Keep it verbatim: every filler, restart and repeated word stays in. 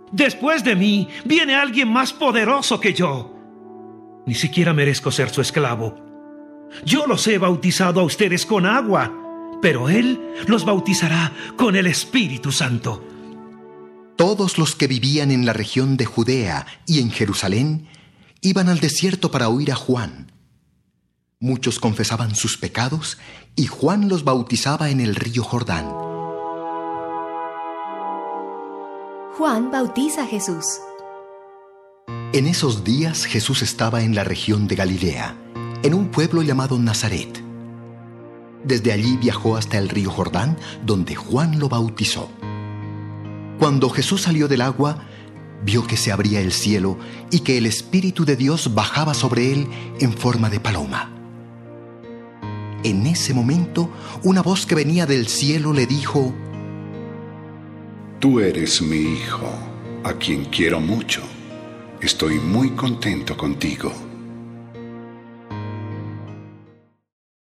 Después de mí viene alguien más poderoso que yo. Ni siquiera merezco ser su esclavo. Yo los he bautizado a ustedes con agua, pero Él los bautizará con el Espíritu Santo. Todos los que vivían en la región de Judea y en Jerusalén iban al desierto para oír a Juan. Muchos confesaban sus pecados y Juan los bautizaba en el río Jordán. Juan bautiza a Jesús. En esos días Jesús estaba en la región de Galilea, en un pueblo llamado Nazaret. Desde allí viajó hasta el río Jordán, donde Juan lo bautizó. Cuando Jesús salió del agua, vio que se abría el cielo y que el Espíritu de Dios bajaba sobre él en forma de paloma. En ese momento, una voz que venía del cielo le dijo: Tú eres mi Hijo, a quien quiero mucho. Estoy muy contento contigo.